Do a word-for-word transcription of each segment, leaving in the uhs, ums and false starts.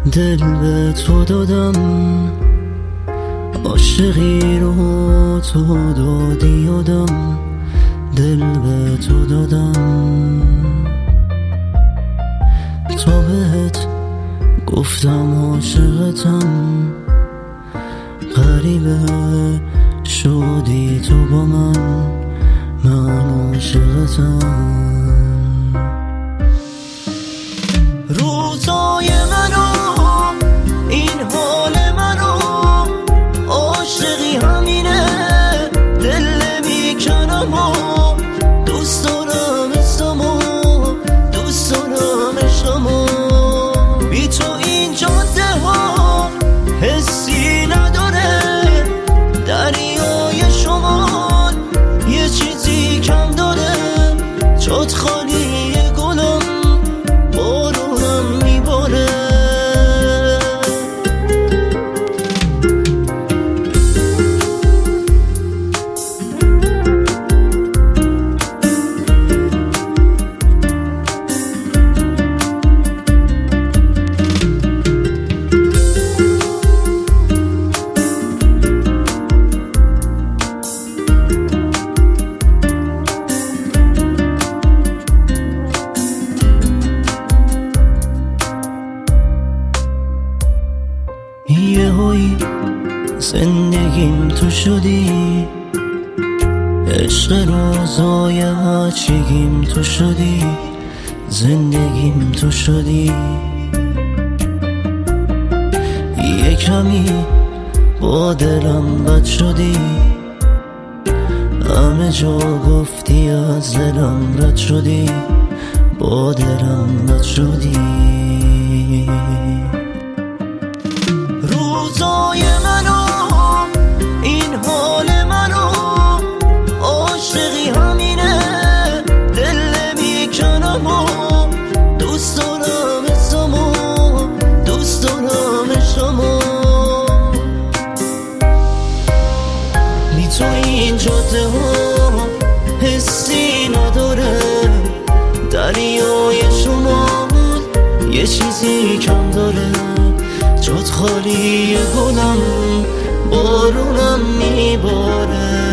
دل به تو دادم، عاشقی رو تو دادی یادم، دل به تو دادم. تا بهت گفتم عاشقتم، غریبه شدی تو با من، من عاشقتم. روزای منو، این حال منو، عاشقی همینه، دل نمیکنم و دوست دارم اسمو، دوست دارم عشقمو. بی تو این جاده ها حسی نداره، دریای شمال یه چیزی کم داره، جات خالی گلم، بارونم میباره. یه هایی زندگیم تو شدی، عشق روزای هرچیگیم تو شدی، زندگیم تو شدی. یه کمی با دلم بد شدی، همه جا گفتی از دلم رد شدی، با دلم بد شدی. روزای منو، این حال منو، عاشقی همینه، دل نمیکنم و دوست دارم اسمو، دوست دارم عشقمو. بی تو این جاده ها حسی نداره، دریای شمال یه چیزی کم داره، جات خالی گلم، بارونم میباره.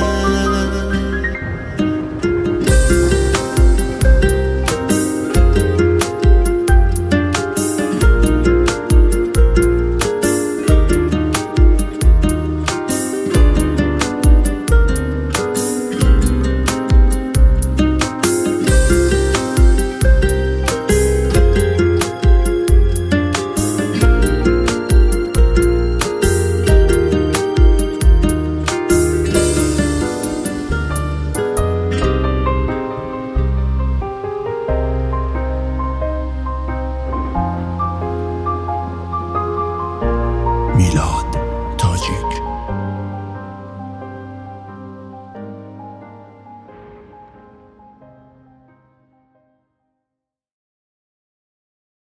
میلاد.